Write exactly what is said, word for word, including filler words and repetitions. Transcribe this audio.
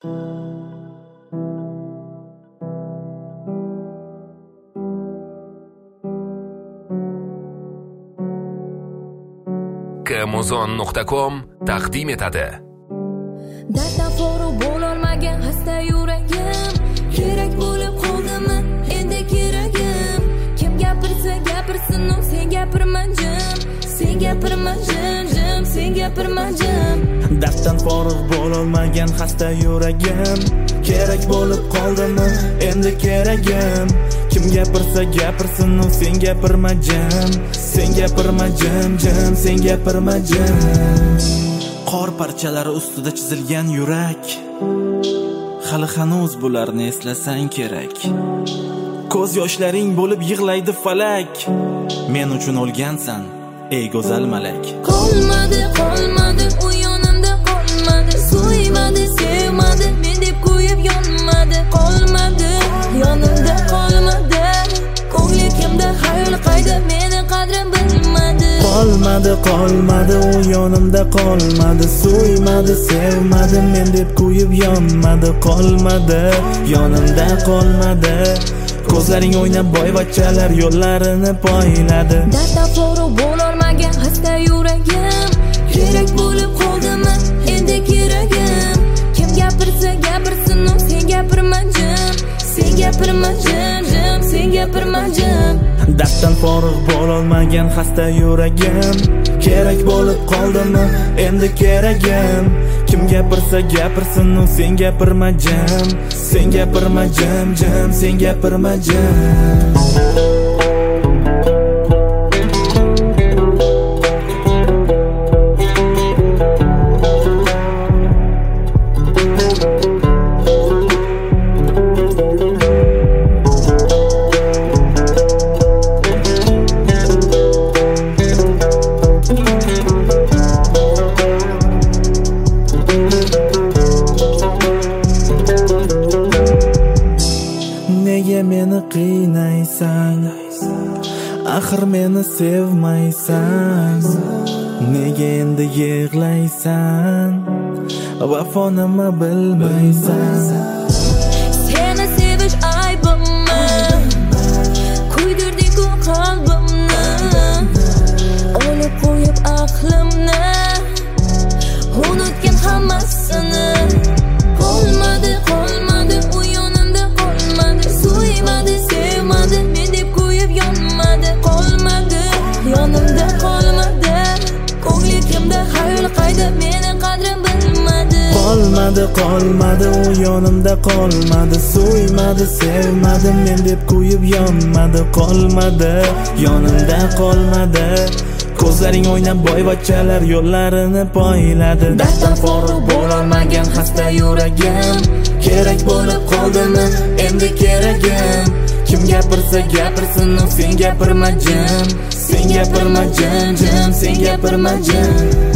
Amazon nuqta com taqdim etadi. Darddan forig' bo'lolmagan xasta yuragim, kerak bo'lib qoldimi endi keragim. Kim gapirsa gapirsin, u sen gapirma jim, sen gapirma jim, jim, sen gapirma jim. Darddan forig' bo'lolmagan xasta yuragim, kerak bo'lib qoldimi endi keragim. Kim gapirsa gapirsin, u sen gapirma jim, sen gapirma jim, jim, sen gapirma jim. Qor parchalari ustida chizilgan yurak, hali hanuz bularni eslasang kerak. Ko'z yoshlaring bo'lib yig'laydi falak, men uchun o'lgansan ey go'zal malak. Qolmadi, qolmadi, u yonimda qolmadi, so'ymadi, sevmadi, men deb qo'yib yonmadi. Qolmadi, yonimda qolmadi, ko'ngli kimda, xayol qayda, meni qadrim bilmadi. Qolmadi, qolmadi, u yonimda qolmadi, so'ymadi, sevmadi, men deb qo'yib yonmadi. Qolmadi, yonimda qolmadi, ko'zlaring o'ynab boyvachchalar yo'llarini poyladi. Darddan forig' bo'lolmagan xasta yuragim, kerak bo'lib qoldimi endi keragim. Kim gapirsa gapirsin, u sen gapirma jim, sen gapirma jim, jim, sen gapirma jim. Darddan forig' bo'lolmagan xasta yuragim, kerak bo'lib qoldimi endi keragim. Kim gapirsa gapirsin, u sen gapirma jim, sen gapirma jim, jim, sen gapirma jim. Nega meni qiynaysan, axir meni sevmaysan. Nega endi yig'laysan, vafo nima bilmaysan. Seni sevish aybimmi, kuydirding-ku qalbimni, olib qo'yib aqlimni, unutgan hammasini. Qolmadi, qolmadi, u yonimda qolmadi, so'ymadi, sevmadi, men deb qo'yib yonmadi. Qolmadi, yonimda qolmadi, ko'ngli kimda, xayol qayda, meni qadrim bilmadi. Qolmadi, qolmadi, u yonimda qolmadi, so'ymadi, sevmadi, men deb qo'yib yonmadi. Qolmadi, yonimda qolmadi, ko'zlaring o'ynab boyvachchalar yo'llarini poyladi. Darddan forig' bo'lolmagan xasta yuragim, kerak bo'lib qoldimi endi keragim. Kim gapirsa gapirsin, u sen gapirma jim, sen gapirma jim, jim, sen gapirma jim.